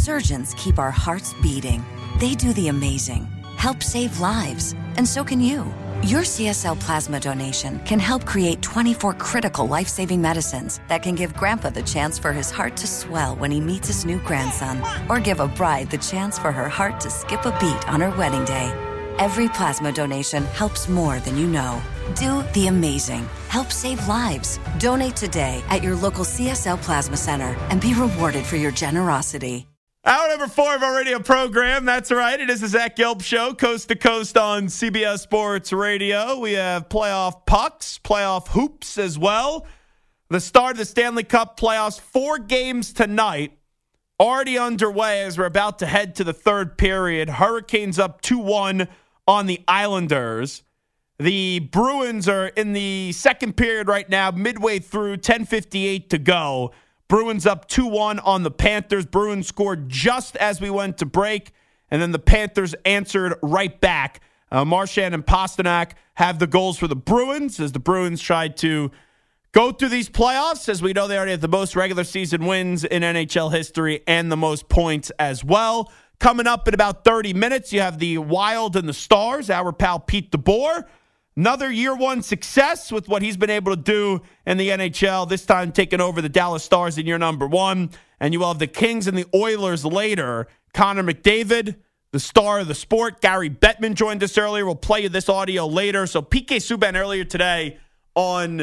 surgeons keep our hearts beating. They do the amazing, help save lives, and so can you. Your CSL plasma donation can help create 24 critical life-saving medicines that can give Grandpa the chance for his heart to swell when he meets his new grandson, or give a bride the chance for her heart to skip a beat on her wedding day. Every plasma donation helps more than you know. Do the amazing. Help save lives. Donate today at your local CSL Plasma Center and be rewarded for your generosity. Hour number 4 of our radio program. That's right. It is the Zach Gelb Show, coast to coast on CBS Sports Radio. We have playoff pucks, playoff hoops as well. The start of the Stanley Cup playoffs, 4 games tonight, already underway as we're about to head to the third period. Hurricanes up 2-1 on the Islanders. The Bruins are in the second period right now, midway through, 10:58 to go. Bruins up 2-1 on the Panthers. Bruins scored just as we went to break, and then the Panthers answered right back. Marchand and Pasternak have the goals for the Bruins as the Bruins tried to go through these playoffs. As we know, they already have the most regular season wins in NHL history and the most points as well. Coming up in about 30 minutes, you have the Wild and the Stars, our pal Pete DeBoer. Another year one success with what he's been able to do in the NHL, this time taking over the Dallas Stars in year number 1. And you will have the Kings and the Oilers later. Connor McDavid, the star of the sport. Gary Bettman joined us earlier. We'll play you this audio later. So PK Subban earlier today on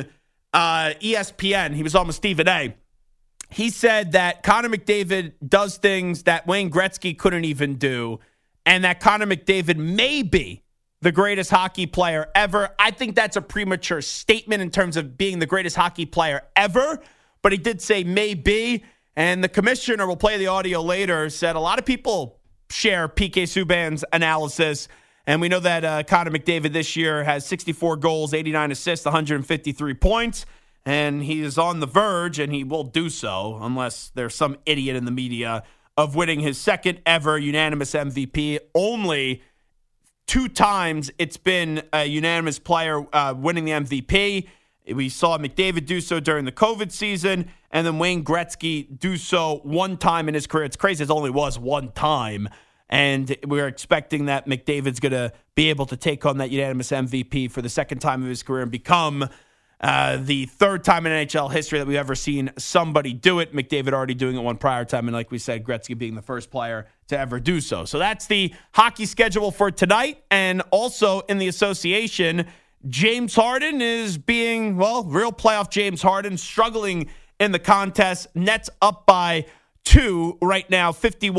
ESPN, he was on with Stephen A. He said that Connor McDavid does things that Wayne Gretzky couldn't even do, and that Connor McDavid may be the greatest hockey player ever. I think that's a premature statement in terms of being the greatest hockey player ever, but he did say maybe, and the commissioner, we'll play the audio later, said a lot of people share PK Subban's analysis, and we know that Connor McDavid this year has 64 goals, 89 assists, 153 points, and he is on the verge, and he will do so unless there's some idiot in the media, of winning his second ever unanimous MVP. Only 2 times it's been a unanimous player winning the MVP. We saw McDavid do so during the COVID season, and then Wayne Gretzky do so 1 time in his career. It's crazy. It only was 1 time. And we're expecting that McDavid's going to be able to take home that unanimous MVP for the second time of his career and become the 3rd time in NHL history that we've ever seen somebody do it. McDavid already doing it 1 prior time, and like we said, Gretzky being the first player to ever do so. So that's the hockey schedule for tonight. And also in the association, James Harden is being, real playoff James Harden, struggling in the contest. Nets up by 2 right now,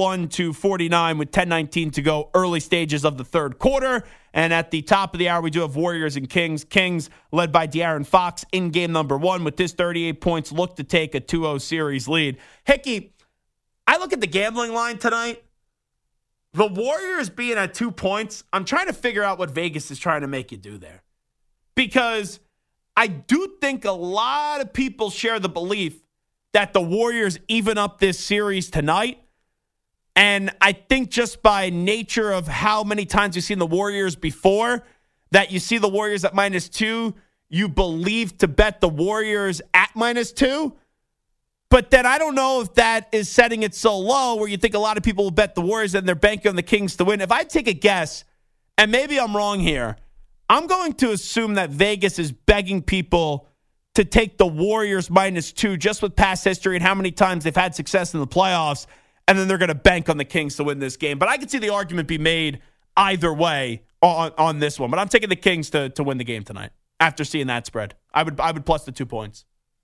51-49 with 10:19 to go, early stages of the third quarter. And at the top of the hour, we do have Warriors and Kings. Kings led by De'Aaron Fox in game number 1 with his 38 points, look to take a 2-0 series lead. Hickey, I look at the gambling line tonight. The Warriors being at 2 points, I'm trying to figure out what Vegas is trying to make you do there. Because I do think a lot of people share the belief that the Warriors even up this series tonight. And I think just by nature of how many times you've seen the Warriors before, that you see the Warriors at -2, you believe to bet the Warriors at -2. But then I don't know if that is setting it so low where you think a lot of people will bet the Warriors and they're banking on the Kings to win. If I take a guess, and maybe I'm wrong here, I'm going to assume that Vegas is begging people to take the Warriors -2 just with past history and how many times they've had success in the playoffs, and then they're going to bank on the Kings to win this game. But I could see the argument be made either way on this one. But I'm taking the Kings to win the game tonight after seeing that spread. I would plus the 2 points.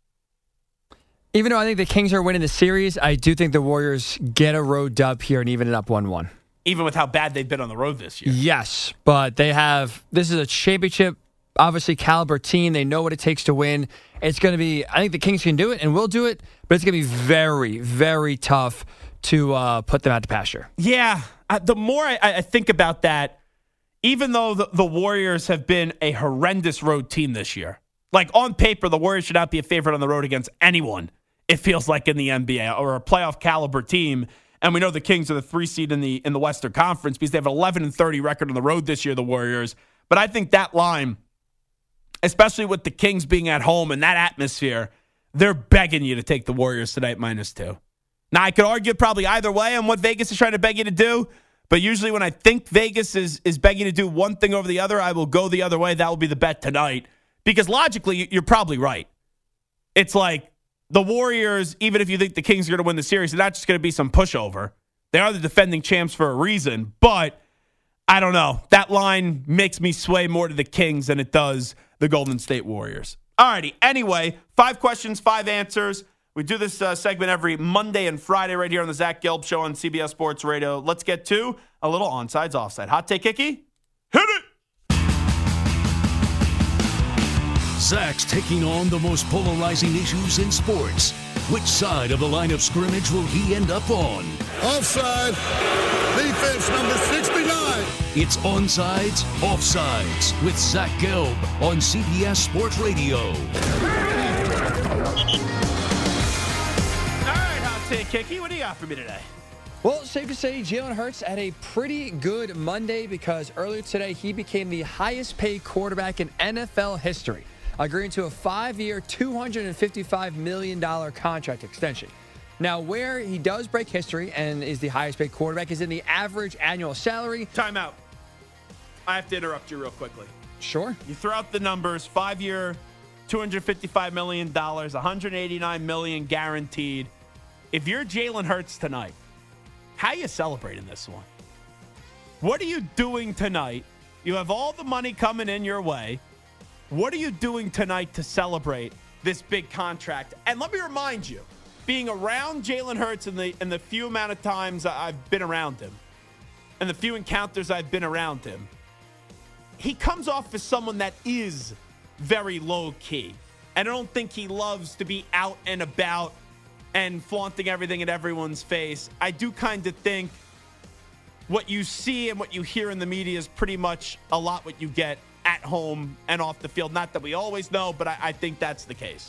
Even though I think the Kings are winning the series, I do think the Warriors get a road dub here and even it up 1-1. Even with how bad they've been on the road this year. Yes, but this is a championship, obviously, caliber team. They know what it takes to win. It's going to be, I think the Kings can do it and will do it, but it's going to be very, very tough to put them out to pasture. Yeah, the more I think about that, even though the Warriors have been a horrendous road team this year, like on paper, the Warriors should not be a favorite on the road against anyone, it feels like, in the NBA, or a playoff caliber team. And we know the Kings are the 3 seed in the Western Conference because they have an 11-30 record on the road this year, the Warriors. But I think that line, especially with the Kings being at home and that atmosphere, they're begging you to take the Warriors tonight -2. Now, I could argue probably either way on what Vegas is trying to beg you to do, but usually when I think Vegas is begging you to do one thing over the other, I will go the other way. That will be the bet tonight. Because logically, you're probably right. It's like the Warriors, even if you think the Kings are going to win the series, they're not just going to be some pushover. They are the defending champs for a reason, but I don't know. That line makes me sway more to the Kings than it does the Golden State Warriors. Alrighty. Anyway, 5 questions, 5 answers. We do this segment every Monday and Friday right here on the Zach Gelb Show on CBS Sports Radio. Let's get to a little onside offside. Hot take, Hickey? Hit it! Zach's taking on the most polarizing issues in sports. Which side of the line of scrimmage will he end up on? Offside. Defense number 69. It's Onsides, Offsides with Zach Gelb on CBS Sports Radio. All right, Hot take, Hickey. What do you got for me today? Well, safe to say Jalen Hurts had a pretty good Monday because earlier today he became the highest paid quarterback in NFL history, agreeing to a 5-year, $255 million contract extension. Now, where he does break history and is the highest paid quarterback is in the average annual salary. Time out. I have to interrupt you real quickly. Sure. You throw out the numbers, 5-year, $255 million, $189 million guaranteed. If you're Jalen Hurts tonight, how are you celebrating this one? What are you doing tonight? You have all the money coming in your way. What are you doing tonight to celebrate this big contract? And let me remind you, being around Jalen Hurts in the few amount of times I've been around him, and the few encounters I've been around him, he comes off as someone that is very low-key. And I don't think he loves to be out and about and flaunting everything in everyone's face. I do kind of think what you see and what you hear in the media is pretty much a lot what you get at home and off the field. Not that we always know, but I think that's the case.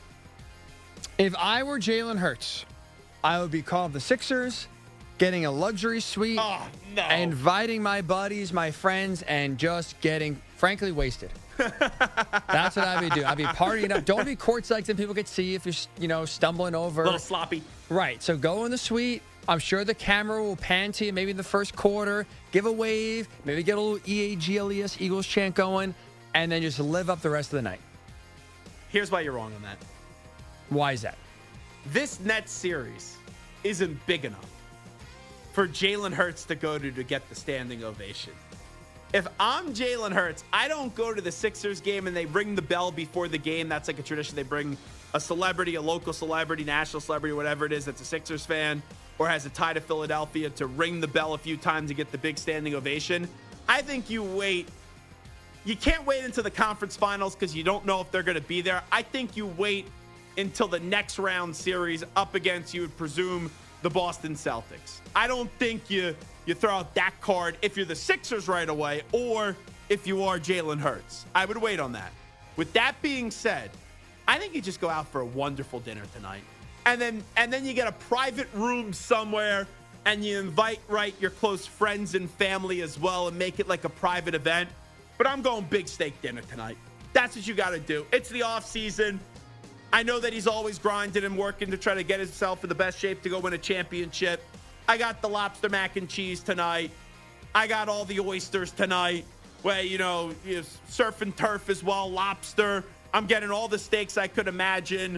If I were Jalen Hurts, I would be calling the Sixers, getting a luxury suite, inviting my buddies, my friends, and just getting, frankly, wasted. That's what I'd be doing. I'd be partying up. Don't be courtside so people could see if you're, stumbling over. A little sloppy. Right. So go in the suite. I'm sure the camera will pan to you maybe in the first quarter, give a wave, maybe get a little EAGLES Eagles chant going, and then just live up the rest of the night. Here's why you're wrong on that. Why is that? This Nets series isn't big enough for Jalen Hurts to go to get the standing ovation. If I'm Jalen Hurts, I don't go to the Sixers game and they ring the bell before the game. That's like a tradition. They bring a celebrity, a local celebrity, national celebrity, whatever it is that's a Sixers fan or has a tie to Philadelphia to ring the bell a few times to get the big standing ovation. I think you wait. You can't wait until the conference finals because you don't know if they're going to be there. I think you wait until the next round series up against, you would presume, the Boston Celtics. I don't think you throw out that card if you're the Sixers right away or if you are Jalen Hurts. I would wait on that. With that being said, I think you just go out for a wonderful dinner tonight. And then you get a private room somewhere and you invite, your close friends and family as well and make it like a private event. But I'm going big steak dinner tonight. That's what you got to do. It's the off season. I know that he's always grinding and working to try to get himself in the best shape to go win a championship. I got the lobster mac and cheese tonight. I got all the oysters tonight. Where, surf and turf as well, lobster. I'm getting all the steaks I could imagine.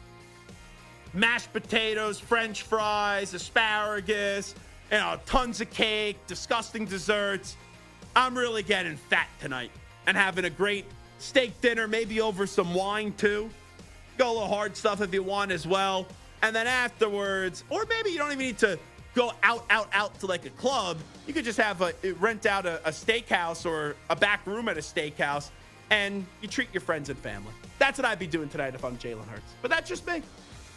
Mashed potatoes, French fries, asparagus, tons of cake, disgusting desserts. I'm really getting fat tonight and having a great steak dinner, maybe over some wine too. Go a little hard stuff if you want as well. And then afterwards, or maybe you don't even need to go out to like a club. You could just rent out a steakhouse or a back room at a steakhouse and you treat your friends and family. That's what I'd be doing tonight if I'm Jalen Hurts. But that's just me.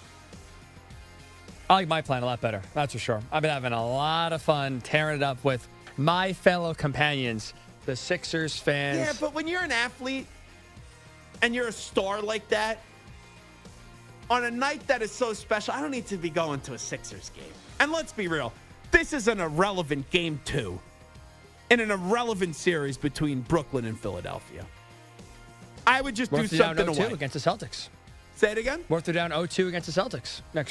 I like my plan a lot better. That's for sure. I've been having a lot of fun tearing it up with my fellow companions, the Sixers fans. Yeah, but when you're an athlete and you're a star like that, on a night that is so special, I don't need to be going to a Sixers game. And let's be real, this is an irrelevant game too, in an irrelevant series between Brooklyn and Philadelphia. I would just do something down 0-2 away. Against the Celtics. Say it again? They're down 0-2 against the Celtics next round.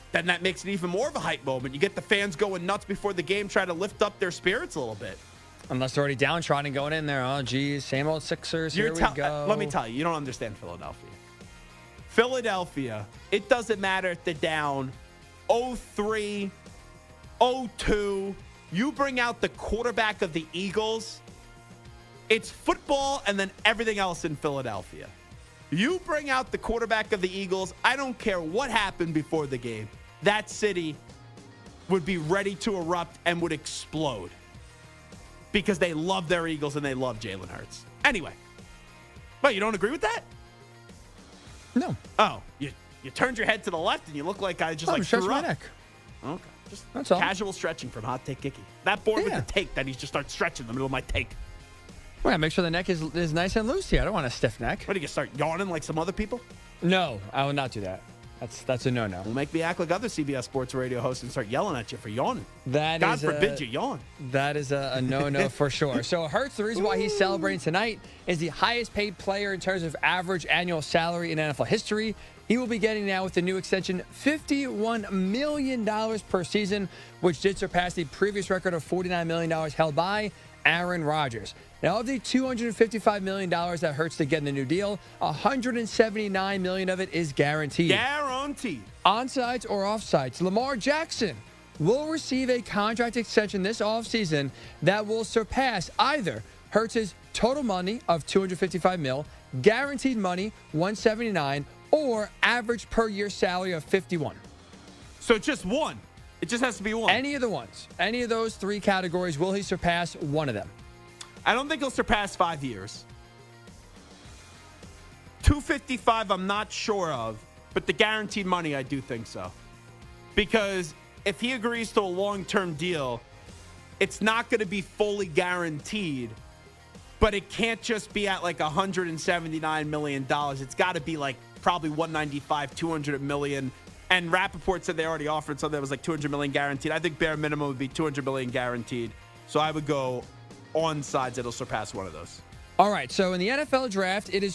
then that makes it even more of a hype moment. You get the fans going nuts before the game, try to lift up their spirits a little bit. Unless they're already downtrodden going in there. Oh, geez, same old Sixers. Here we go. Let me tell you, you don't understand Philadelphia. Philadelphia, it doesn't matter if they're down 0-3, 0-2. You bring out the quarterback of the Eagles, it's football and then everything else in Philadelphia. You bring out the quarterback of the Eagles, I don't care what happened before the game. That city would be ready to erupt and would explode because they love their Eagles and they love Jalen Hurts. Anyway, but you don't agree with that? No. Oh, you turned your head to the left and you look like I just like stretch threw my up. neck. Okay. Just That's all. Casual stretching from Hot Take Kiki. That bored with Yeah. the take that he just starts stretching in the middle of my take. Well, make sure the neck is nice and loose here. I don't want a stiff neck. What, do you start yawning like some other people? No, I will not do that. That's a no-no. Will make me act like other CBS Sports Radio hosts and start yelling at you for yawning. God forbid you yawn. That is a no-no for sure. So Hurts, the reason why he's celebrating tonight is the highest paid player in terms of average annual salary in NFL history. He will be getting now with the new extension $51 million per season, which did surpass the previous record of $49 million held by Aaron Rodgers. Now, of the $255 million that Hurts to get in the new deal, $179 million of it is guaranteed. Guaranteed. Onsides or offsides, Lamar Jackson will receive a contract extension this offseason that will surpass either Hurts' total money of $255 million, guaranteed money $179, or average per year salary of $51. So just one. It just has to be one. Any of the ones. Any of those three categories, will he surpass one of them? I don't think he'll surpass 5 years. 255, I'm not sure of, but the guaranteed money, I do think so. Because if he agrees to a long-term deal, it's not going to be fully guaranteed, but it can't just be at like $179 million. It's got to be like probably 195, 200 million. And Rappaport said they already offered something that was like 200 million guaranteed. I think bare minimum would be 200 million guaranteed. So I would go on sides it'll surpass one of those. All right, so in the NFL draft, it is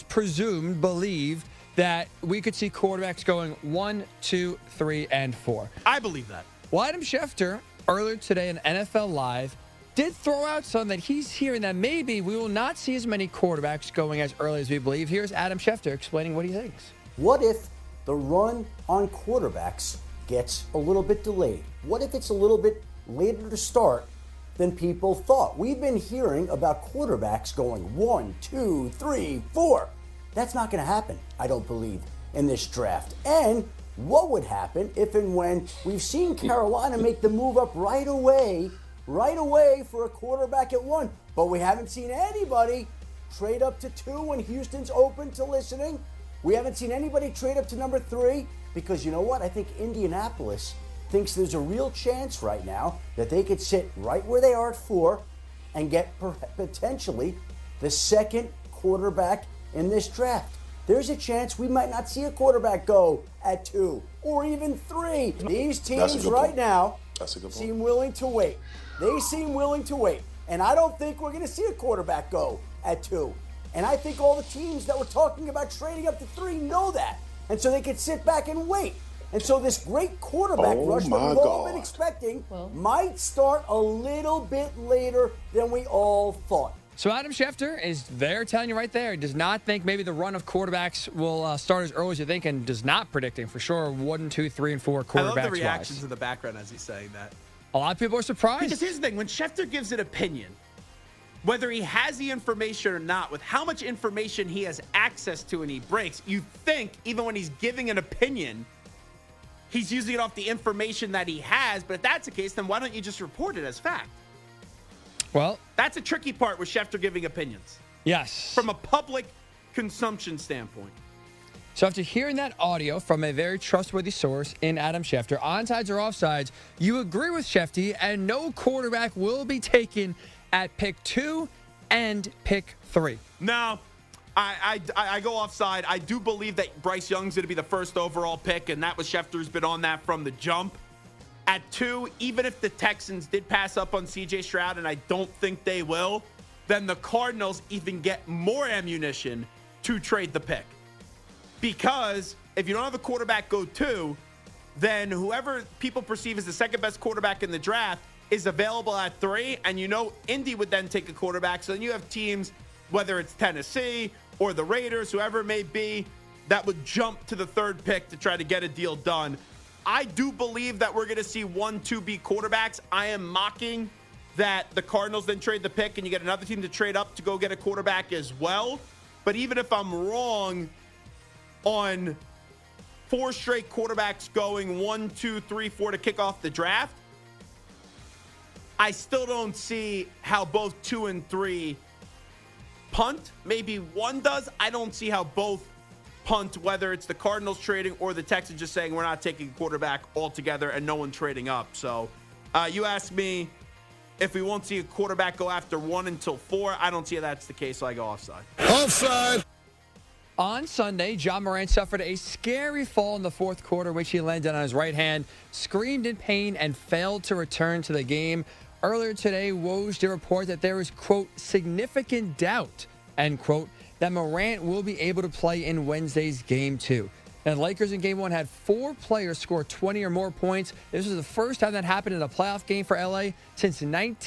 believed that we could see quarterbacks going 1, 2, 3, and 4. I believe that. Well, Adam Schefter, earlier today in NFL Live, did throw out something that he's hearing that maybe we will not see as many quarterbacks going as early as we believe. Here's Adam Schefter explaining what he thinks. What if the run on quarterbacks gets a little bit delayed? What if it's a little bit later to start than people thought? We've been hearing about quarterbacks going 1, 2, 3, 4. That's not going to happen, I don't believe, in this draft. And what would happen if and when we've seen Carolina make the move up right away for a quarterback at 1, but we haven't seen anybody trade up to 2 when Houston's open to listening. We haven't seen anybody trade up to number 3 because you know what? I think Indianapolis thinks there's a real chance right now that they could sit right where they are at 4 and get potentially the second quarterback in this draft. There's a chance we might not see a quarterback go at 2 or even 3. These teams right now seem willing to wait. They seem willing to wait. And I don't think we're going to see a quarterback go at 2. And I think all the teams that were talking about trading up to 3 know that. And so they can sit back and wait. And so this great quarterback rush that we've all been expecting might start a little bit later than we all thought. So Adam Schefter is there telling you right there. He does not think maybe the run of quarterbacks will start as early as you think, and does not predicting for sure 1, 2, 3, and 4 quarterbacks. I love the reactions in the background as he's saying that. A lot of people are surprised. Because here's the thing. When Schefter gives an opinion, whether he has the information or not, with how much information he has access to and he breaks, you think even when he's giving an opinion, he's using it off the information that he has. But if that's the case, then why don't you just report it as fact? Well, that's a tricky part with Schefter giving opinions. Yes. From a public consumption standpoint. So after hearing that audio from a very trustworthy source in Adam Schefter, onsides or offsides, you agree with Schefty, and no quarterback will be taken at pick 2 and pick 3. No, I go offside. I do believe that Bryce Young's going to be the first overall pick, and that was Schefter's been on that from the jump. At 2, even if the Texans did pass up on C.J. Stroud, and I don't think they will, then the Cardinals even get more ammunition to trade the pick. Because if you don't have a quarterback go 2, then whoever people perceive as the second best quarterback in the draft is available at 3. And Indy would then take a quarterback. So then you have teams, whether it's Tennessee or the Raiders, whoever it may be, that would jump to the 3rd pick to try to get a deal done. I do believe that we're going to see 1, 2B quarterbacks. I am mocking that the Cardinals then trade the pick and you get another team to trade up to go get a quarterback as well. But even if I'm wrong on 4 straight quarterbacks going 1, 2, 3, 4 to kick off the draft, I still don't see how both 2 and 3 punt. Maybe 1 does. I don't see how both punt, whether it's the Cardinals trading or the Texans just saying we're not taking a quarterback altogether and no one trading up. So you ask me if we won't see a quarterback go after 1 until 4. I don't see how that's the case, so I go offside. Offside. On Sunday, John Morant suffered a scary fall in the 4th quarter, which he landed on his right hand, screamed in pain, and failed to return to the game. Earlier today, Woj did report that there is, quote, significant doubt, end quote, that Morant will be able to play in Wednesday's Game 2. And the Lakers in Game 1 had 4 players score 20 or more points. This was the first time that happened in a playoff game for LA since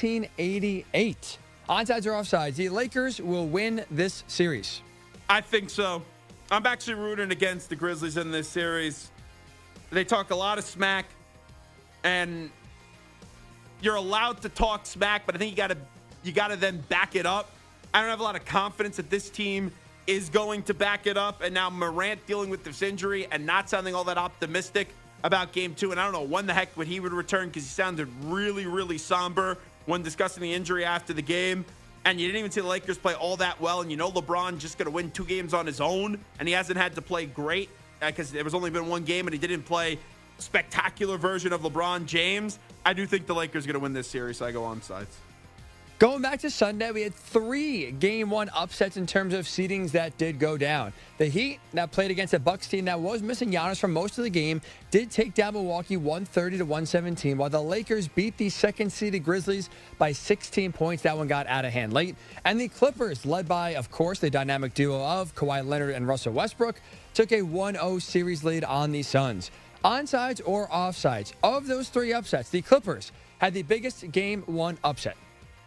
1988. Onside or offsides, the Lakers will win this series. I think so. I'm actually rooting against the Grizzlies in this series. They talk a lot of smack, and you're allowed to talk smack, but I think you gotta then back it up. I don't have a lot of confidence that this team is going to back it up. And now Morant dealing with this injury and not sounding all that optimistic about Game 2. And I don't know when the heck would he return, because he sounded really, really somber when discussing the injury after the game. And you didn't even see the Lakers play all that well. And LeBron just going to win 2 games on his own. And he hasn't had to play great because there was only been 1 game and he didn't play spectacular version of LeBron James. I do think the Lakers are going to win this series, so I go on sides. Going back to Sunday, we had 3 Game 1 upsets in terms of seedings that did go down. The Heat, that played against a Bucks team that was missing Giannis for most of the game, did take down Milwaukee 130-117, while the Lakers beat the 2nd-seeded Grizzlies by 16 points. That one got out of hand late. And the Clippers, led by, of course, the dynamic duo of Kawhi Leonard and Russell Westbrook, took a 1-0 series lead on the Suns. Onsides or offsides, of those 3 upsets, the Clippers had the biggest Game 1 upset.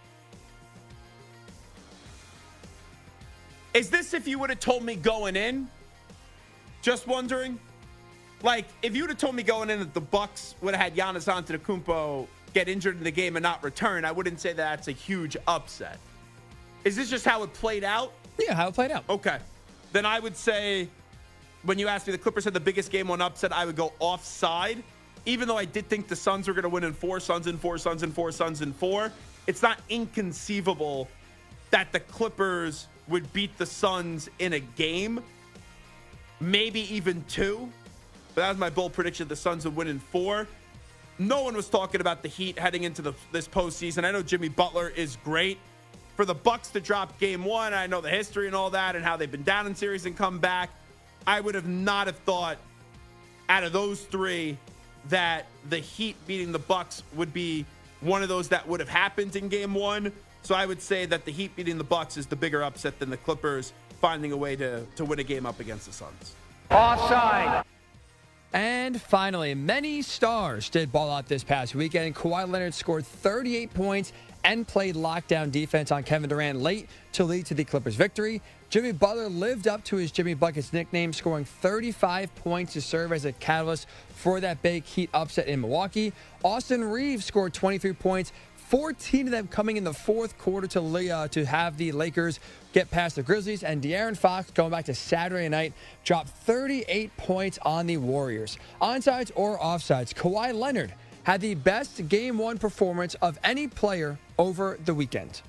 Is this if you would have told me going in? Just wondering. Like, if you would have told me going in that the Bucks would have had Giannis Antetokounmpo get injured in the game and not return, I wouldn't say that's a huge upset. Is this just how it played out? Yeah, how it played out. Okay. Then I would say, when you asked me the Clippers had the biggest Game 1 upset, I would go offside. Even though I did think the Suns were going to win in 4, Suns in 4, Suns in 4, Suns in 4, it's not inconceivable that the Clippers would beat the Suns in a game, maybe even 2. But that was my bold prediction. The Suns would win in 4. No one was talking about the Heat heading into this postseason. I know Jimmy Butler is great. For the Bucks to drop Game 1, I know the history and all that and how they've been down in series and come back. I would have not have thought out of those 3 that the Heat beating the Bucks would be one of those that would have happened in Game 1. So I would say that the Heat beating the Bucks is the bigger upset than the Clippers finding a way to win a game up against the Suns. Offside. And finally, many stars did ball out this past weekend. And Kawhi Leonard scored 38 points and played lockdown defense on Kevin Durant late to lead to the Clippers' victory. Jimmy Butler lived up to his Jimmy Buckets nickname, scoring 35 points to serve as a catalyst for that big Heat upset in Milwaukee. Austin Reeves scored 23 points, 14 of them coming in the 4th quarter to have the Lakers get past the Grizzlies. And De'Aaron Fox, going back to Saturday night, dropped 38 points on the Warriors. Onsides or offsides, Kawhi Leonard had the best Game 1 performance of any player over the weekend.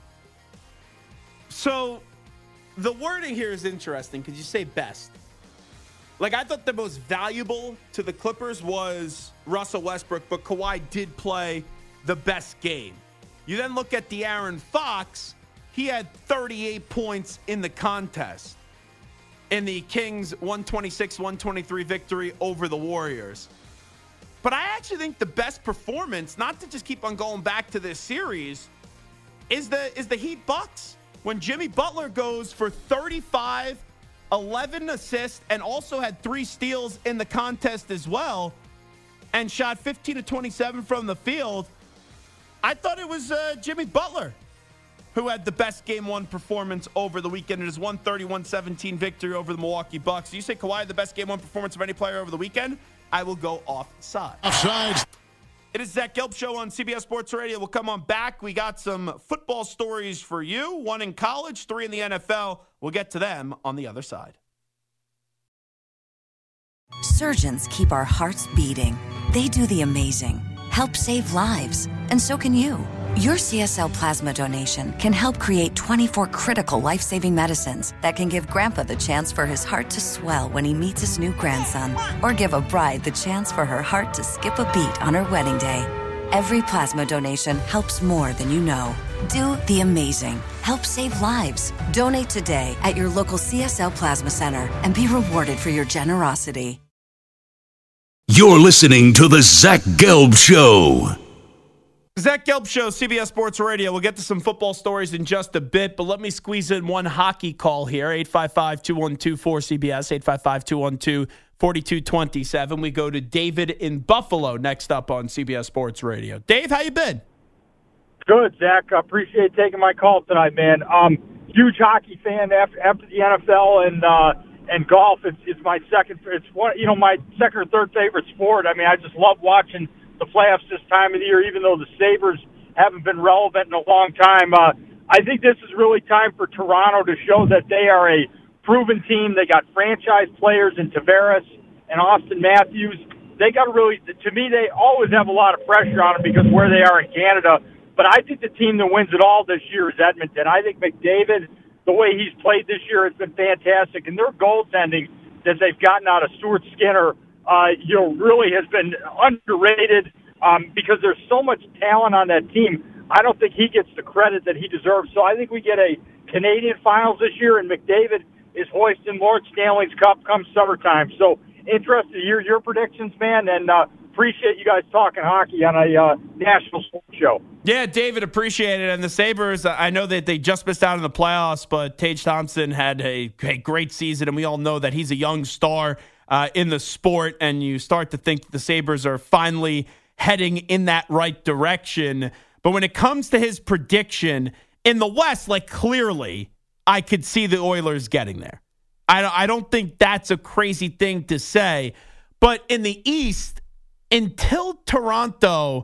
So the wording here is interesting because you say best. Like, I thought the most valuable to the Clippers was Russell Westbrook, but Kawhi did play the best game. You then look at De'Aaron Fox. He had 38 points in the contest in the Kings' 126-123 victory over the Warriors. But I actually think the best performance, not to just keep on going back to this series, is the Heat Bucks. When Jimmy Butler goes for 35, 11 assists, and also had 3 steals in the contest as well. and shot 15 of 27 from the field. I thought it was Jimmy Butler who had the best Game 1 performance over the weekend in his 130-117 victory over the Milwaukee Bucks. You say Kawhi had the best Game 1 performance of any player over the weekend? I will go offside. Offsides. It is Zach Gelb Show on CBS Sports Radio. We'll come on back. We got some football stories for you. 1 in college, 3 in the NFL. We'll get to them on the other side. Surgeons keep our hearts beating. They do the amazing, help save lives, and so can you. Your CSL plasma donation can help create 24 critical life-saving medicines that can give Grandpa the chance for his heart to swell when he meets his new grandson, or give a bride the chance for her heart to skip a beat on her wedding day. Every plasma donation helps more than you know. Do the amazing. Help save lives. Donate today at your local CSL Plasma Center and be rewarded for your generosity. You're listening to the Zach Gelb Show. Zach Gelb Show, CBS Sports Radio. We'll get to some football stories in just a bit, but let me squeeze in one hockey call here. 855-212-4CBS, 855-212-4227. We go to David in Buffalo next up on CBS Sports Radio. Dave, how you been? Good, Zach. I appreciate taking my call tonight, man. Huge hockey fan after the NFL and golf. It's my second. It's one, my second or third favorite sport. I mean, I just love watching the playoffs this time of the year, even though the Sabres haven't been relevant in a long time. I think this is really time for Toronto to show that they are a proven team. They got franchise players in Tavares and Austin Matthews. They got to really, to me, they always have a lot of pressure on them because where they are in Canada. But I think the team that wins it all this year is Edmonton. I think McDavid, the way he's played this year, has been fantastic. And their goaltending that they've gotten out of Stuart Skinner, really has been underrated because there's so much talent on that team. I don't think he gets the credit that he deserves. So I think we get a Canadian Finals this year, and McDavid is hoisting Lord Stanley's Cup come summertime. So interested to hear your predictions, man, and appreciate you guys talking hockey on a national sports show. Yeah, David, appreciate it. And the Sabres, I know that they just missed out in the playoffs, but Tage Thompson had a great season, and we all know that he's a young star in the sport, and you start to think the Sabres are finally heading in that right direction. But when it comes to his prediction, in the West, clearly, I could see the Oilers getting there. I don't think that's a crazy thing to say. But in the East, until Toronto,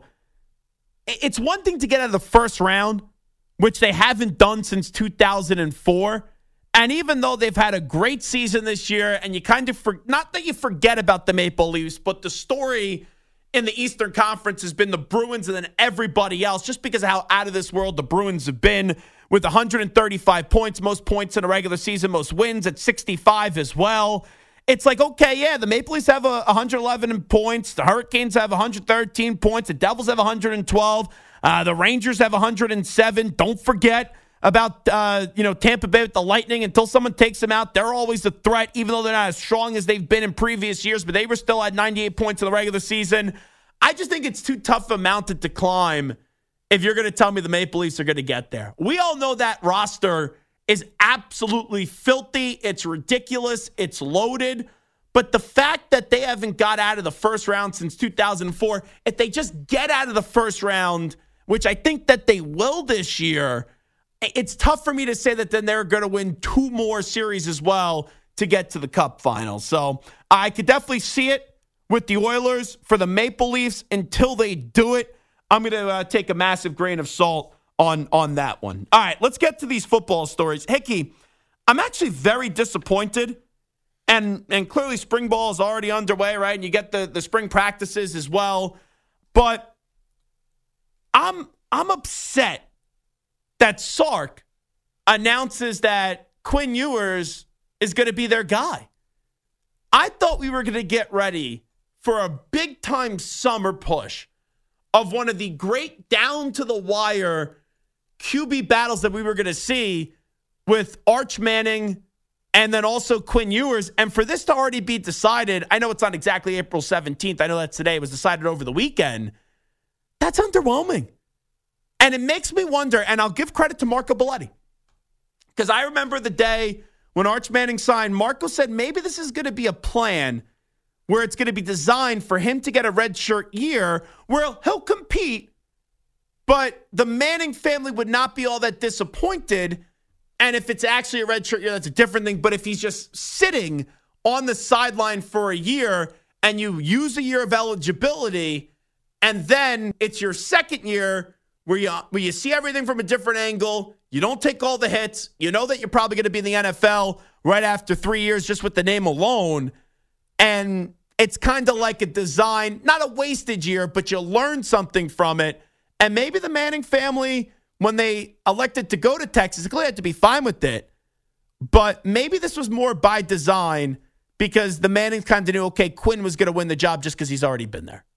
it's one thing to get out of the first round, which they haven't done since 2004. And even though they've had a great season this year, and you kind of, not that you forget about the Maple Leafs, but the story in the Eastern Conference has been the Bruins and then everybody else, just because of how out of this world the Bruins have been, with 135 points, most points in a regular season, most wins at 65 as well. It's the Maple Leafs have 111 points. The Hurricanes have 113 points. The Devils have 112. The Rangers have 107. Don't forget about Tampa Bay with the Lightning. Until someone takes them out, they're always a threat, even though they're not as strong as they've been in previous years, but they were still at 98 points in the regular season. I just think it's too tough a mountain to climb if you're going to tell me the Maple Leafs are going to get there. We all know that roster is absolutely filthy. It's ridiculous. It's loaded. But the fact that they haven't got out of the first round since 2004, if they just get out of the first round, which I think that they will this year, it's tough for me to say that then they're going to win 2 more series as well to get to the Cup final. So I could definitely see it with the Oilers. For the Maple Leafs, until they do it, I'm going to take a massive grain of salt on that one. All right, let's get to these football stories. Hickey, I'm actually very disappointed. And clearly spring ball is already underway, right? And you get the spring practices as well. But I'm upset that Sark announces that Quinn Ewers is going to be their guy. I thought we were going to get ready for a big-time summer push of one of the great down-to-the-wire QB battles that we were going to see with Arch Manning and then also Quinn Ewers. And for this to already be decided, I know it's not exactly April 17th. I know that's today. It was decided over the weekend. That's underwhelming. And it makes me wonder, and I'll give credit to Marco Belletti, because I remember the day when Arch Manning signed, Marco said maybe this is going to be a plan where it's going to be designed for him to get a redshirt year where he'll compete, but the Manning family would not be all that disappointed. And if it's actually a redshirt year, that's a different thing. But if he's just sitting on the sideline for a year and you use a year of eligibility, and then it's your second year where you see everything from a different angle, you don't take all the hits, you know that you're probably going to be in the NFL right after 3 years just with the name alone, and it's kind of like a design, not a wasted year, but you learn something from it. And maybe the Manning family, when they elected to go to Texas, clearly had to be fine with it. But maybe this was more by design because the Mannings kind of knew, okay, Quinn was going to win the job just because he's already been there.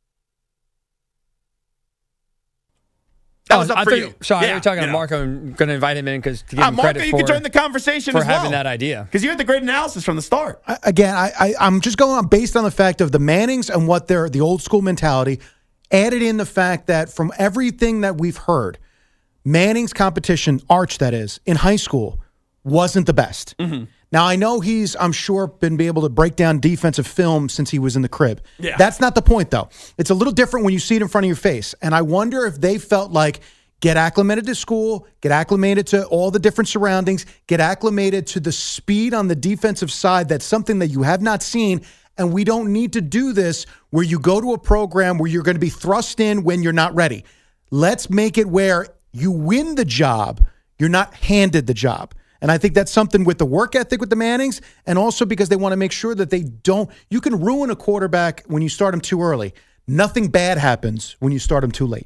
That was up for you. Sorry, you were talking about Marco and going to invite him in because to give him Marco, credit you can join the conversation for as well. having that idea. Because you had the great analysis from the start. I'm just going on based on the fact of the Mannings and what the old school mentality, added in the fact that from everything that we've heard, Manning's competition, Arch that is, in high school wasn't the best. Mm-hmm. Now, I know he's, I'm sure, been able to break down defensive film since he was in the crib. Yeah. That's not the point, though. It's a little different when you see it in front of your face. And I wonder if they felt like, get acclimated to school, get acclimated to all the different surroundings, get acclimated to the speed on the defensive side. That's something that you have not seen. And we don't need to do this where you go to a program where you're going to be thrust in when you're not ready. Let's make it where you win the job, you're not handed the job. And I think that's something with the work ethic with the Mannings, and also because they want to make sure that they don't – you can ruin a quarterback when you start him too early. Nothing bad happens when you start him too late.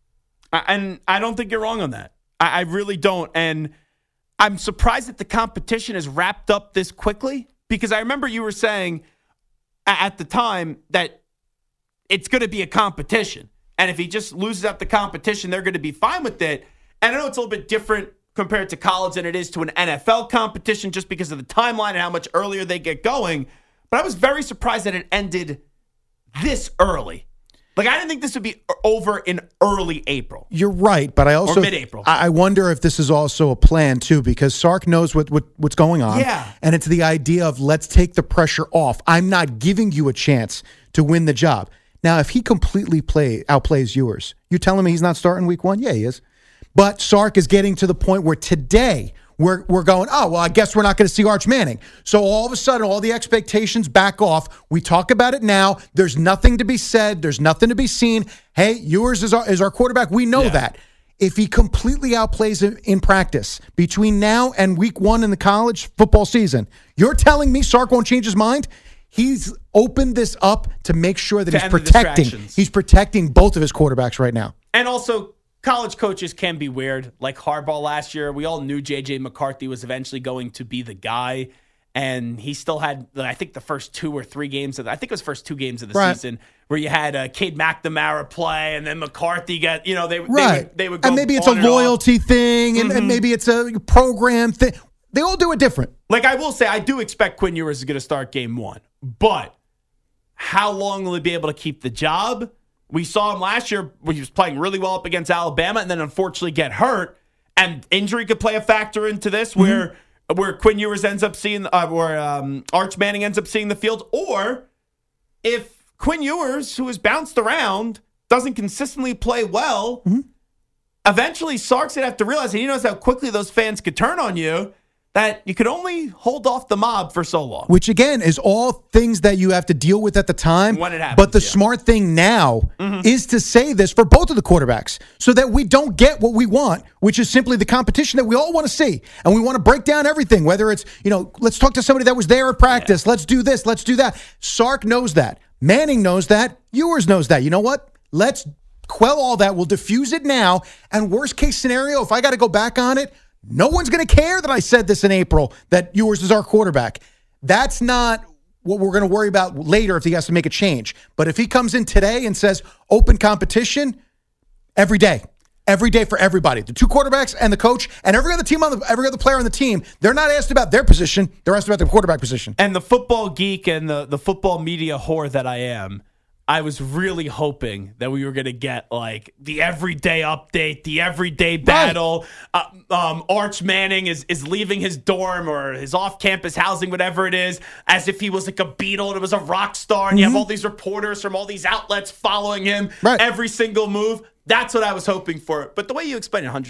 And I don't think you're wrong on that. I really don't. And I'm surprised that the competition is wrapped up this quickly, because I remember you were saying at the time that it's going to be a competition. And if he just loses out the competition, they're going to be fine with it. And I know it's a little bit different compared to college than it is to an NFL competition just because of the timeline and how much earlier they get going. But I was very surprised that it ended this early. Like, I didn't think this would be over in early April. You're right, but I also... Or mid-April. I wonder if this is also a plan, too, because Sark knows what's going on. Yeah. And it's the idea of, let's take the pressure off. I'm not giving you a chance to win the job. Now, if he completely outplays Ewers, you're telling me he's not starting week one? Yeah, he is. But Sark is getting to the point where today we're going, oh, well, I guess we're not going to see Arch Manning. So all of a sudden, all the expectations back off. We talk about it now. There's nothing to be said. There's nothing to be seen. Hey, Ewers is our quarterback. We know that. If he completely outplays him in practice between now and week one in the college football season, you're telling me Sark won't change his mind? He's opened this up to make sure that he's protecting both of his quarterbacks right now. And also, college coaches can be weird. Like Harbaugh last year, we all knew J.J. McCarthy was eventually going to be the guy, and he still had, I think, the first 2 or 3 games of the season where you had Cade McNamara play, and then McCarthy got, they would go. And maybe it's a loyalty thing, and maybe it's a program thing. They all do it different. Like, I will say, I do expect Quinn Ewers is going to start game 1, but how long will he be able to keep the job? We saw him last year where he was playing really well up against Alabama and then unfortunately get hurt. And injury could play a factor into this where Quinn Ewers ends up seeing, Arch Manning ends up seeing the field. Or if Quinn Ewers, who has bounced around, doesn't consistently play well, eventually Sark's going to have to realize, and he knows how quickly those fans could turn on you, that you could only hold off the mob for so long. Which, again, is all things that you have to deal with at the time. When it happens, but the smart thing now is to say this for both of the quarterbacks so that we don't get what we want, which is simply the competition that we all want to see. And we want to break down everything, whether it's, let's talk to somebody that was there at practice. Yeah. Let's do this. Let's do that. Sark knows that. Manning knows that. Ewers knows that. You know what? Let's quell all that. We'll diffuse it now. And worst case scenario, if I got to go back on it, no one's going to care that I said this in April, that Ewers is our quarterback. That's not what we're going to worry about later if he has to make a change. But if he comes in today and says open competition, every day for everybody, the 2 quarterbacks and the coach and every other player on the team, they're not asked about their position. They're asked about their quarterback position. And the football geek and the football media whore that I am, I was really hoping that we were going to get like the everyday update, the everyday battle. Arch Manning is leaving his dorm or his off-campus housing, whatever it is, as if he was like a Beatle and it was a rock star. And you have all these reporters from all these outlets following him every single move. That's what I was hoping for. But the way you explain it,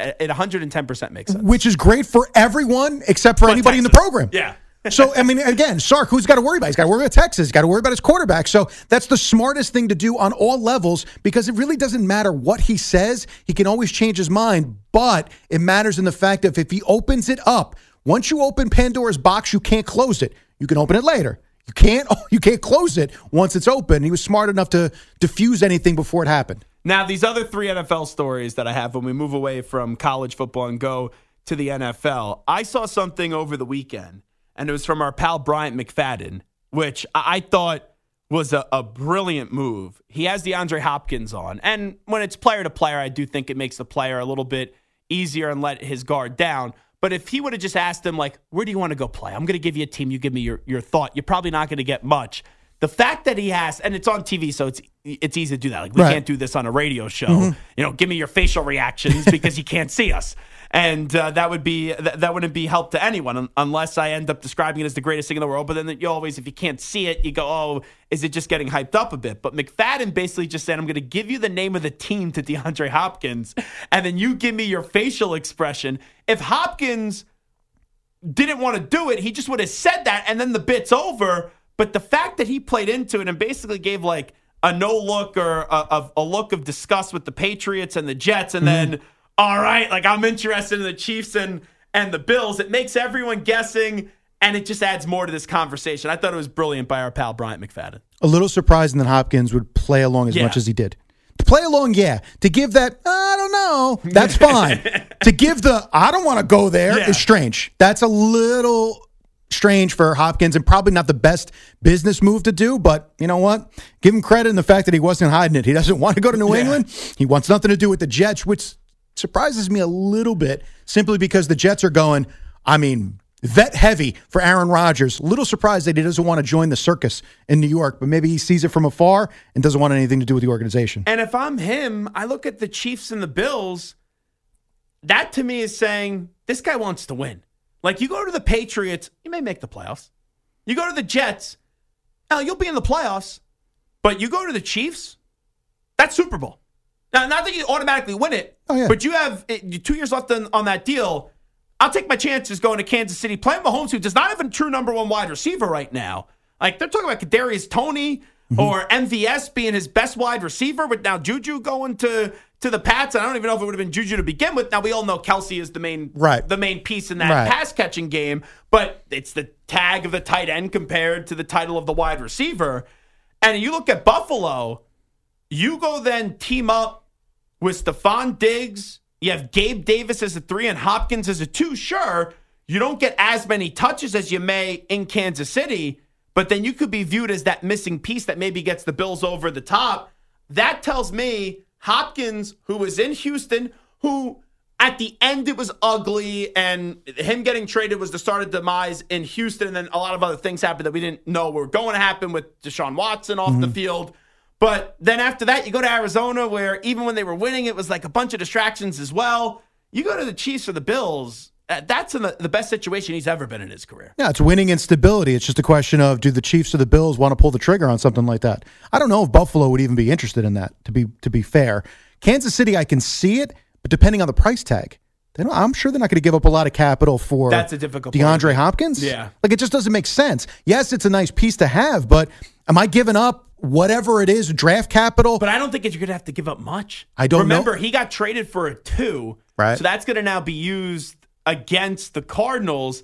110% makes sense. Which is great for everyone except for anybody in the program. Yeah. So, I mean, again, Sark, who's got to worry about? He's got to worry about Texas. He's got to worry about his quarterback. So that's the smartest thing to do on all levels because it really doesn't matter what he says. He can always change his mind, but it matters in the fact that if he opens it up, once you open Pandora's box, you can't close it. You can open it later. You can't close it once it's open. He was smart enough to diffuse anything before it happened. Now, these other 3 NFL stories that I have when we move away from college football and go to the NFL, I saw something over the weekend. And it was from our pal Bryant McFadden, which I thought was a brilliant move. He has DeAndre Hopkins on. And when it's player to player, I do think it makes the player a little bit easier and let his guard down. But if he would have just asked him, like, where do you want to go play? I'm going to give you a team. You give me your thought. You're probably not going to get much. The fact that he has, and it's on TV, so it's easy to do that. Like, we can't do this on a radio show. Mm-hmm. You know, give me your facial reactions because you can't see us. And that wouldn't be help to anyone unless I end up describing it as the greatest thing in the world. But then you always, if you can't see it, you go, oh, is it just getting hyped up a bit? But McFadden basically just said, I'm going to give you the name of the team to DeAndre Hopkins, and then you give me your facial expression. If Hopkins didn't want to do it, he just would have said that, and then the bit's over. But the fact that he played into it and basically gave like a no look or a look of disgust with the Patriots and the Jets, and then, all right, like I'm interested in the Chiefs and the Bills, it makes everyone guessing, and it just adds more to this conversation. I thought it was brilliant by our pal Bryant McFadden. A little surprising that Hopkins would play along as much as he did. To play along, yeah. To give that, I don't know, that's fine. To give the, I don't want to go there is strange. That's a little strange for Hopkins and probably not the best business move to do, but you know what? Give him credit in the fact that he wasn't hiding it. He doesn't want to go to New England. He wants nothing to do with the Jets, which surprises me a little bit simply because the Jets are going, I mean, vet heavy for Aaron Rodgers. A little surprised that he doesn't want to join the circus in New York, but maybe he sees it from afar and doesn't want anything to do with the organization. And if I'm him, I look at the Chiefs and the Bills. That to me is saying this guy wants to win. Like, you go to the Patriots, you may make the playoffs. You go to the Jets, you'll be in the playoffs. But you go to the Chiefs, that's Super Bowl. Now, not that you automatically win it, but you have 2 years left on that deal. I'll take my chances going to Kansas City, playing Mahomes, who does not have a true number one wide receiver right now. Like, they're talking about Kadarius Toney or MVS being his best wide receiver, but now Juju going to the Pats. And I don't even know if it would have been Juju to begin with. Now, we all know Kelsey is the main piece in that pass-catching game, but it's the tag of the tight end compared to the title of the wide receiver. And you look at Buffalo, you go then team up with Stephon Diggs. You have Gabe Davis as a 3 and Hopkins as a 2. Sure, you don't get as many touches as you may in Kansas City, but then you could be viewed as that missing piece that maybe gets the Bills over the top. That tells me Hopkins, who was in Houston, who at the end it was ugly, and him getting traded was the start of demise in Houston, and then a lot of other things happened that we didn't know were going to happen with Deshaun Watson off the field. But then after that, you go to Arizona, where even when they were winning, it was like a bunch of distractions as well. You go to the Chiefs or the Bills, that's in the best situation he's ever been in his career. Yeah, it's winning and stability. It's just a question of, do the Chiefs or the Bills want to pull the trigger on something like that? I don't know if Buffalo would even be interested in that, to be fair. Kansas City, I can see it, but depending on the price tag, I'm sure they're not going to give up a lot of capital for that's a difficult DeAndre Hopkins. Yeah. Like, it just doesn't make sense. Yes, it's a nice piece to have, but am I giving up whatever it is, draft capital? But I don't think you're going to have to give up much. I don't know. Remember, he got traded for a 2, right? So that's going to now be used against the Cardinals.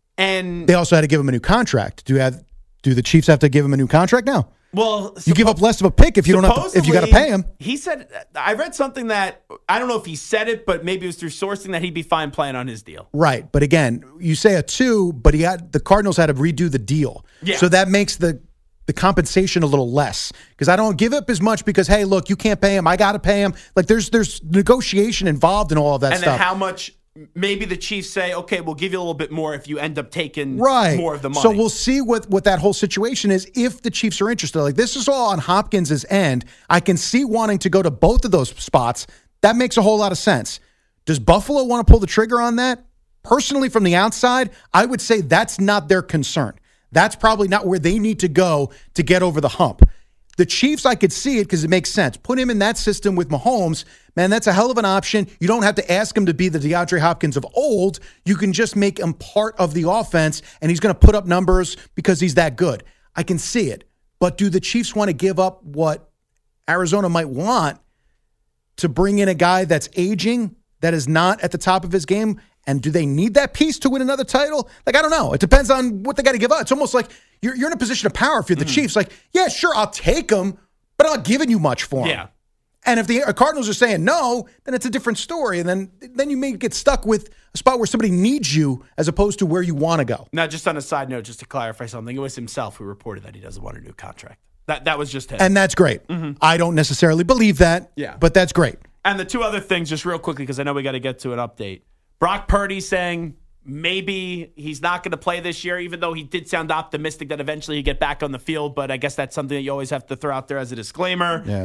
And they also had to give him a new contract. Do the Chiefs have to give him a new contract now? Well, you give up less of a pick if you don't have to, if you got to pay him. He said, I read something that, I don't know if he said it, but maybe it was through sourcing, that he'd be fine playing on his deal. Right. But again, you say a 2, but the Cardinals had to redo the deal. Yeah. So that makes the compensation a little less, because I don't give up as much because, hey, look, you can't pay him, I got to pay him. Like, there's negotiation involved in all of that stuff. And then how much maybe the Chiefs say, okay, we'll give you a little bit more if you end up taking more of the money. So we'll see what that whole situation is if the Chiefs are interested. Like, this is all on Hopkins' end. I can see wanting to go to both of those spots. That makes a whole lot of sense. Does Buffalo want to pull the trigger on that? Personally, from the outside, I would say that's not their concern. That's probably not where they need to go to get over the hump. The Chiefs, I could see it because it makes sense. Put him in that system with Mahomes. Man, that's a hell of an option. You don't have to ask him to be the DeAndre Hopkins of old. You can just make him part of the offense, and he's going to put up numbers because he's that good. I can see it. But do the Chiefs want to give up what Arizona might want to bring in a guy that's aging, that is not at the top of his game? And do they need that piece to win another title? Like, I don't know. It depends on what they got to give up. It's almost like you're in a position of power if you're the Chiefs. Like, yeah, sure, I'll take him, but I'm not giving you much for him. Yeah. And if the Cardinals are saying no, then it's a different story. And then you may get stuck with a spot where somebody needs you as opposed to where you want to go. Now, just on a side note, just to clarify something, it was himself who reported that he doesn't want a new contract. That was just him. And that's great. I don't necessarily believe that, but that's great. And the two other things, just real quickly, because I know we got to get to an update. Brock Purdy saying maybe he's not going to play this year, even though he did sound optimistic that eventually he'd get back on the field. But I guess that's something that you always have to throw out there as a disclaimer. Yeah.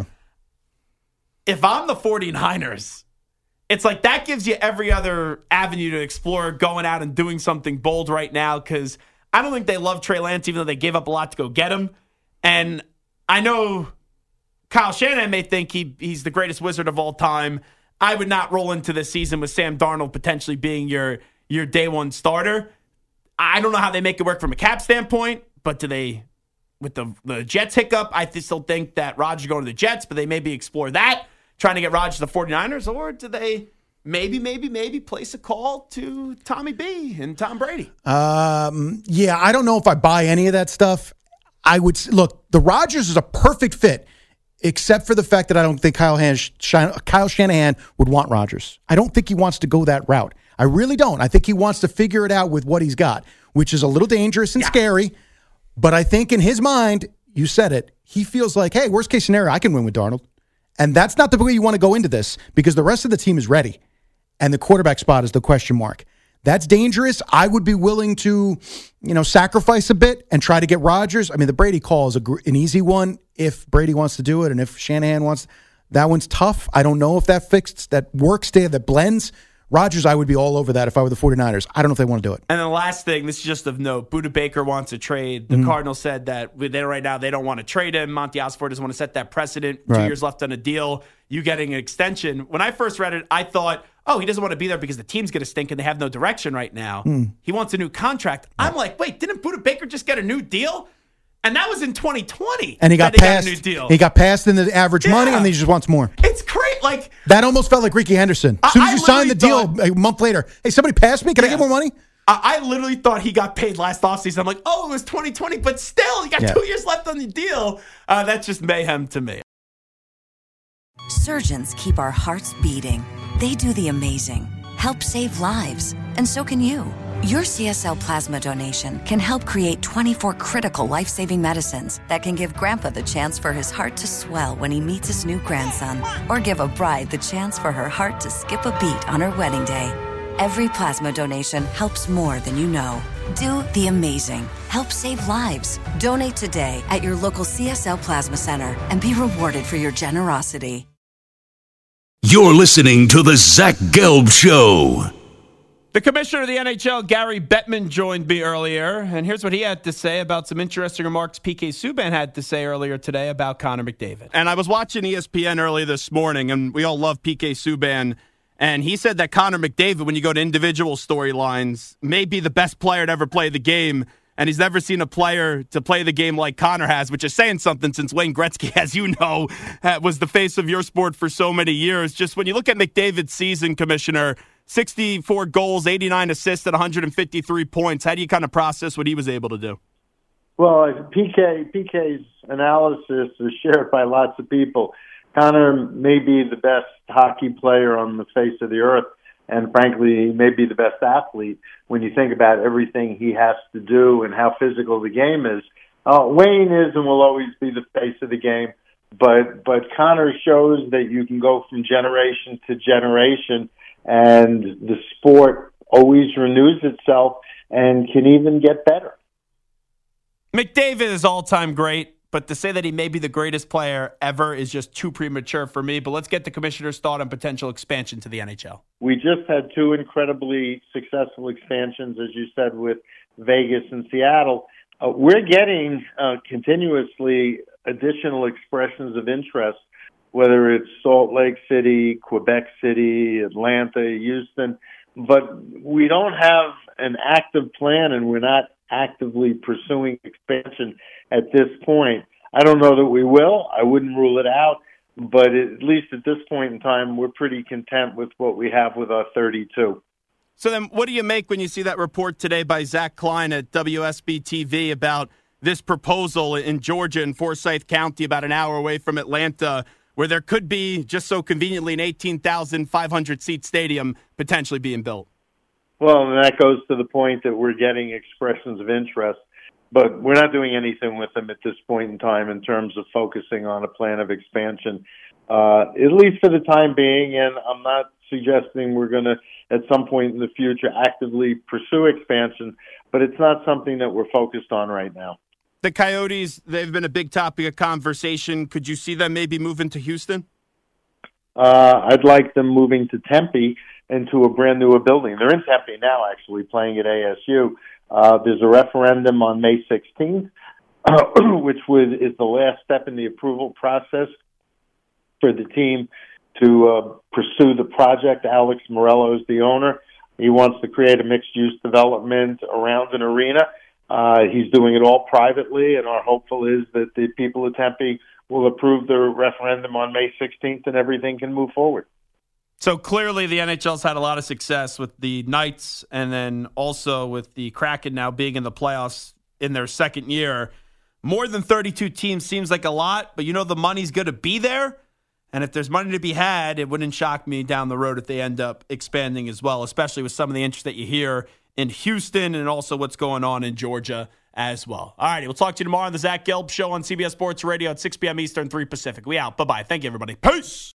If I'm the 49ers, it's like that gives you every other avenue to explore going out and doing something bold right now, because I don't think they love Trey Lance, even though they gave up a lot to go get him. And I know Kyle Shanahan may think he's the greatest wizard of all time. I would not roll into this season with Sam Darnold potentially being your day one starter. I don't know how they make it work from a cap standpoint, but do they, with the Jets hiccup, I still think that Rodgers going to the Jets, but they maybe explore that, trying to get Rodgers to the 49ers, or do they maybe place a call to Tommy B and Tom Brady? Yeah, I don't know if I buy any of that stuff. I would look, the Rodgers is a perfect fit, except for the fact that I don't think Kyle Shanahan would want Rodgers. I don't think he wants to go that route. I really don't. I think he wants to figure it out with what he's got, which is a little dangerous and scary. But I think in his mind, you said it, he feels like, hey, worst case scenario, I can win with Darnold. And that's not the way you want to go into this, because the rest of the team is ready. And the quarterback spot is the question mark. That's dangerous. I would be willing to, sacrifice a bit and try to get Rodgers. I mean, the Brady call is an easy one if Brady wants to do it, and if Shanahan wants. That one's tough. I don't know if that works there, that blends. Rodgers, I would be all over that if I were the 49ers. I don't know if they want to do it. And the last thing, this is just of note, Budda Baker wants a trade. The Cardinals said that right now they don't want to trade him. Monty Osborne doesn't want to set that precedent. 2 years left on a deal. You getting an extension. When I first read it, I thought, oh, he doesn't want to be there because the team's going to stink and they have no direction right now. He wants a new contract. I'm like, wait, didn't Budda Baker just get a new deal? And that was in 2020. And he got passed. Got a new deal. He got passed in the average money, and he just wants more. It's great. Like, that almost felt like Ricky Henderson. As soon as you signed the deal a month later, hey, somebody passed me. Can I get more money? I literally thought he got paid last offseason. I'm like, oh, it was 2020, but still, he got 2 years left on the deal. That's just mayhem to me. Surgeons keep our hearts beating. They do the amazing, help save lives, and so can you. Your CSL plasma donation can help create 24 critical life-saving medicines that can give Grandpa the chance for his heart to swell when he meets his new grandson, or give a bride the chance for her heart to skip a beat on her wedding day. Every plasma donation helps more than you know. Do the amazing. Help save lives. Donate today at your local CSL Plasma Center and be rewarded for your generosity. You're listening to The Zach Gelb Show. The commissioner of the NHL, Gary Bettman, joined me earlier, and here's what he had to say about some interesting remarks PK Subban had to say earlier today about Connor McDavid. And I was watching ESPN early this morning, and we all love PK Subban, and he said that Connor McDavid, when you go to individual storylines, may be the best player to ever play the game, and he's never seen a player to play the game like Connor has, which is saying something since Wayne Gretzky, as you know, was the face of your sport for so many years. Just when you look at McDavid's season, Commissioner, 64 goals, 89 assists, at 153 points. How do you kind of process what he was able to do? Well, PK's analysis is shared by lots of people. Connor may be the best hockey player on the face of the earth, and frankly, he may be the best athlete when you think about everything he has to do and how physical the game is. Wayne is and will always be the face of the game, but Connor shows that you can go from generation to generation and the sport always renews itself and can even get better. McDavid is all-time great, but to say that he may be the greatest player ever is just too premature for me. But let's get the commissioner's thought on potential expansion to the NHL. We just had two incredibly successful expansions, as you said, with Vegas and Seattle. We're getting continuously additional expressions of interest, whether it's Salt Lake City, Quebec City, Atlanta, Houston. But we don't have an active plan, and we're not actively pursuing expansion at this point. I don't know that we will. I wouldn't rule it out. But at least at this point in time, we're pretty content with what we have with our 32. So then what do you make when you see that report today by Zach Klein at WSB-TV about this proposal in Georgia in Forsyth County, about an hour away from Atlanta, where there could be, just so conveniently, an 18,500-seat stadium potentially being built? Well, and that goes to the point that we're getting expressions of interest, but we're not doing anything with them at this point in time in terms of focusing on a plan of expansion, at least for the time being. And I'm not suggesting we're going to, at some point in the future, actively pursue expansion, but it's not something that we're focused on right now. The Coyotes, they've been a big topic of conversation. Could you see them maybe moving to Houston? I'd like them moving to Tempe into a brand new building. They're in Tempe now, actually, playing at ASU. There's a referendum on May 16th, which is the last step in the approval process for the team to pursue the project. Alex Morello is the owner. He wants to create a mixed-use development around an arena. He's doing it all privately, and our hopeful is that the people of Tempe will approve the referendum on May 16th and everything can move forward. So clearly the NHL's had a lot of success with the Knights and then also with the Kraken now being in the playoffs in their second year. More than 32 teams seems like a lot, but the money's going to be there. And if there's money to be had, it wouldn't shock me down the road if they end up expanding as well, especially with some of the interest that you hear in Houston and also what's going on in Georgia as well. All righty, we'll talk to you tomorrow on the Zach Gelb Show on CBS Sports Radio at 6 p.m. Eastern, 3 Pacific. We out. Bye-bye. Thank you, everybody. Peace!